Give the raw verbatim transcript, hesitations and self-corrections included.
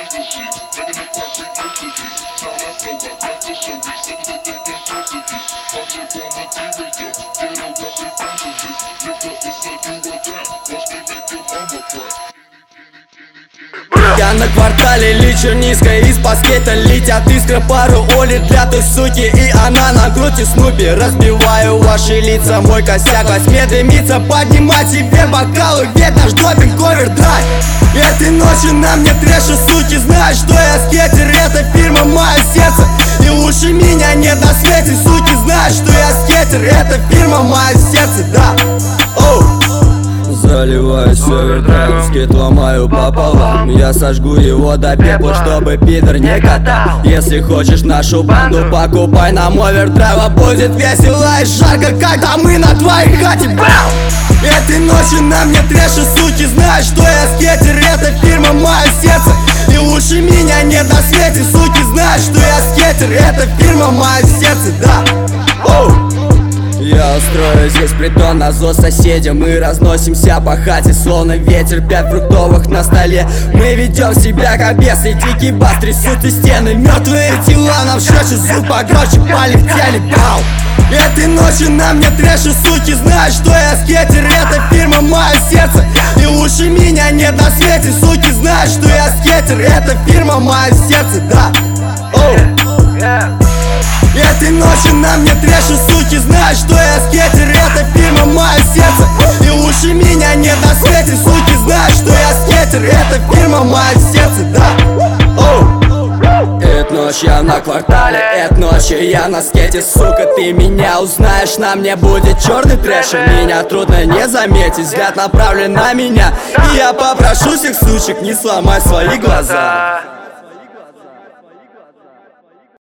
Я на квартале лечу низко, из баскета летят искры. Пару оли для той суки, и она на груди Снупи. Разбиваю ваши лица, мой косяк восьми дымится. Поднимай себе бокалы, ведь наш допинг овердрайв. Этой ночью на мне трэши, суки, знают, что я скейтер. Это фирма мое сердце, и лучше меня нет на свете. Суки знают, что я скейтер. Это фирма мое сердце, да. Оу. Заливаюсь овердрайв, скейт ломаю пополам. Я сожгу его до пепла, чтобы пидор не катал. Если хочешь нашу банду, покупай нам овердрайв. Будет весело и жарко, когда мы на твоей хате. Бау! Этой ночью на мне трэши, суки знают, что я скейтер. Это фирма мое сердце, и лучше меня нет на свете. Суки знают, что я скейтер. Это фирма мое сердце, да. Оу. Я устрою здесь притон на зов соседям. Мы разносимся по хате, словно ветер. Пять фруктовых на столе. Мы ведем себя как бесы. Дикий бас трясут и стены. Мертвые тела нам шепчут, звук погромче полетели. Бау! Этой ночью на мне трэши, суки знают, что я скейтер. Это фирма мое сердце, и лучше меня нет на свете. Суки знают, что я скейтер. Это фирма мое сердце, да. Оу. Этой ночью на мне трэши, суки знают, что я скейтер. Это фирма мое сердце, и лучше меня нет на свете. Суки знают, что я скейтер. Это фирма мое сердце, да. Оу. Эта ночь я на квартале, эта ночь я на скейте. Сука, ты меня узнаешь, на мне будет черный трэш. Меня трудно не заметить, взгляд направлен на меня. И я попрошу всех сучек, не сломай свои глаза.